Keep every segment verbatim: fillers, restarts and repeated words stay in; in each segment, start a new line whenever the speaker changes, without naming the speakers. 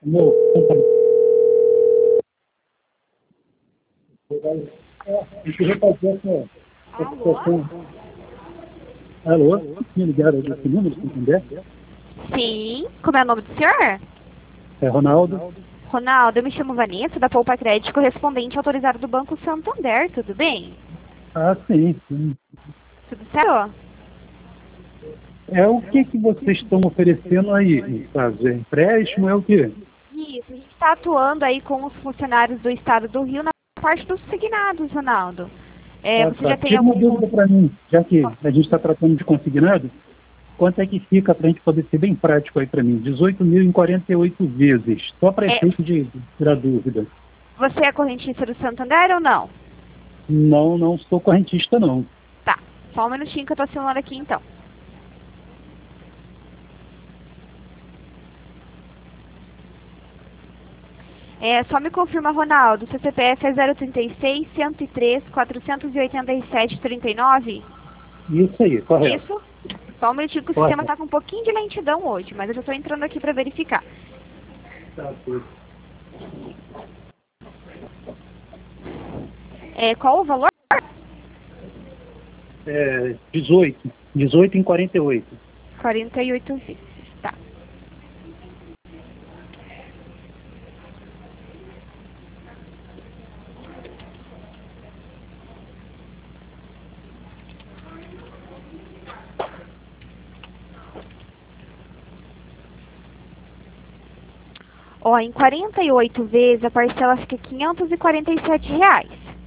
Meu, eu queria fazer essa, essa situação. Alô? Me ligaram desse número, se entender?
Sim. Como é o nome do senhor?
É Ronaldo.
Ronaldo, eu me chamo Vanessa, da Poupa Crédito, correspondente autorizado do Banco Santander, tudo bem?
Ah, sim, sim.
Tudo certo?
É o que, que vocês estão oferecendo aí? No caso, é empréstimo, é o quê?
Isso, a gente está atuando aí com os funcionários do Estado do Rio na parte dos segnados, Ronaldo. É,
Ah,
você
tá.
já tem
Tira uma
algum...
dúvida para mim, já que a gente está tratando de consignado, quanto é que fica para a gente poder ser bem prático aí para mim? dezoito mil em quarenta e oito vezes, só para
É,
efeito de de tirar dúvida.
você é correntista do Santander ou não?
Não, não sou correntista, não.
Tá, só um minutinho que eu tô assinando aqui então. É, só me confirma, Ronaldo, seu C P F é zero trinta e seis, cento e três, quatrocentos e oitenta e sete, trinta e nove?
Isso aí, correto.
Isso? Só um minutinho que o
Correto.
sistema tá com um pouquinho de lentidão hoje, mas eu já tô entrando aqui para verificar.
Tá, tudo.
É, qual o valor?
É, dezoito. dezoito em quarenta e oito.
quarenta e oito vezes, tá. Ó, em quarenta e oito vezes a parcela fica quinhentos e quarenta e sete reais.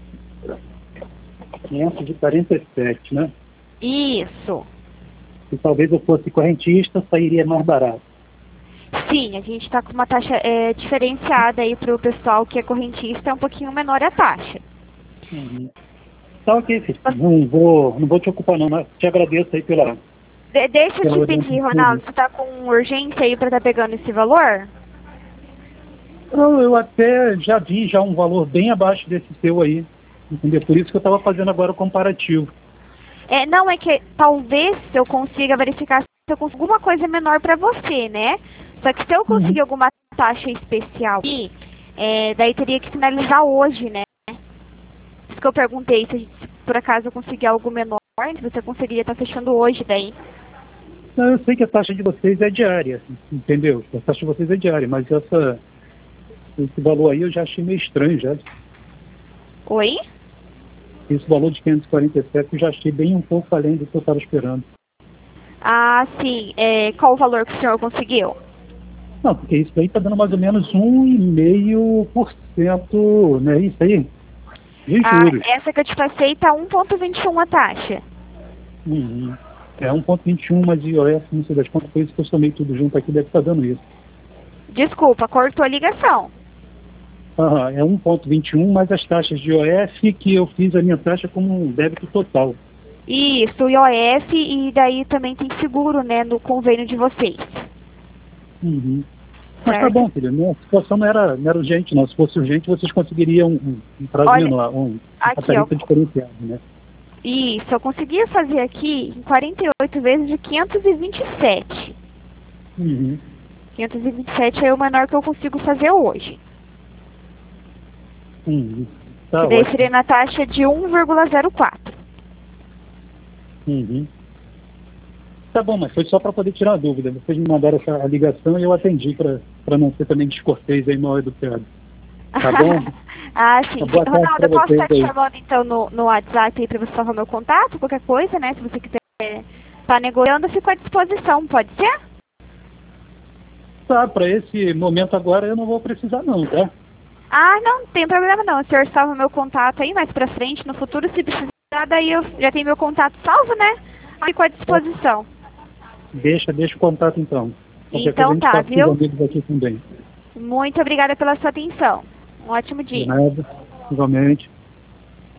quinhentos e quarenta e sete, né?
Isso.
Se talvez eu fosse correntista, sairia mais barato.
Sim, a gente tá com uma taxa é, diferenciada aí pro pessoal que é correntista, é um pouquinho menor a taxa.
Uhum. Tá ok, filho. Não vou, não vou te ocupar não, mas te agradeço aí pela...
De deixa eu
pela
te pedir, Ronaldo, você tá com urgência aí pra estar tá pegando esse valor?
Não, eu até já vi já um valor bem abaixo desse seu aí, entendeu? Por isso que eu estava fazendo agora o comparativo.
É, não, é que talvez eu consiga verificar se eu consigo alguma coisa menor para você, né? Só que se eu conseguir
Uhum.
alguma taxa especial aqui, é, daí teria que finalizar hoje, né? Por isso que eu perguntei se, a gente, se por acaso eu conseguir algo menor, se você conseguiria estar fechando hoje daí.
Não, eu sei que a taxa de vocês é diária, entendeu? A taxa de vocês é diária, mas essa, esse valor aí eu já achei meio estranho já.
Oi?
Esse valor de quinhentos e quarenta e sete eu já achei bem um pouco além do que eu estava esperando.
Ah, sim. É, qual o valor que o senhor conseguiu?
Não, porque isso aí está dando mais ou menos um vírgula cinco por cento, né? Isso aí, de
Ah,
juros.
essa que eu te passei tá um vírgula vinte e um a taxa.
Uhum. É um vírgula vinte e um, mas I O F, não sei das quantas coisas que eu somei tudo junto aqui, deve estar dando isso.
Desculpa, cortou a ligação.
Aham, é um vírgula vinte e um, mais as taxas de I O F, que eu fiz a minha taxa como um débito total.
Isso, I O F e daí também tem seguro, né, no convênio de vocês.
Uhum. Mas tá
Certo?
bom, filho, minha situação não era, não era urgente, não. Se fosse urgente, vocês conseguiriam um, um prazo
Olha,
menor, um, uma
aqui, ó.
tarifa diferenciada, né?
Isso, eu conseguia fazer aqui em quarenta e oito vezes de quinhentos e vinte e sete.
Uhum.
quinhentos e vinte e sete é o menor que eu consigo fazer hoje.
Uhum. Tá
Que daí
ótimo.
seria na taxa de um vírgula zero quatro.
Uhum. Tá bom, mas foi só para poder tirar a dúvida. Vocês me mandaram essa ligação e eu atendi para não ser também descortês aí mal educado. Tá bom?
Ah, sim.
Uma boa tarde
Ronaldo,
pra
eu posso
vocês
estar te
aí.
chamando então no, no WhatsApp aí para você salvar meu contato, qualquer coisa, né? Se você quiser estar negociando, eu fico à disposição, pode ser?
Tá, para esse momento agora eu não vou precisar não, tá?
Ah, não, não tem problema não. O senhor salva meu contato aí mais pra frente, no futuro, se precisar, daí eu já tenho meu contato salvo, né? Fico à disposição.
Deixa, deixa o contato então. Qualquer coisa a
Então
gente
tá,
passa com os
viu?
amigos aqui também.
Muito obrigada pela sua atenção. Um ótimo
De
dia.
nada, igualmente.